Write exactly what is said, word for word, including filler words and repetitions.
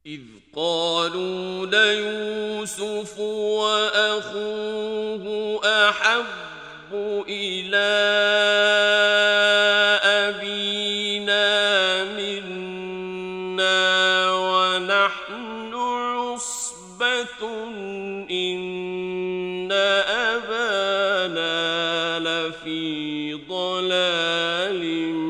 إذ قالوا ليوسف وأخوه أحب إلى أبينا منا ونحن عصبة إن أبانا لفي ضلال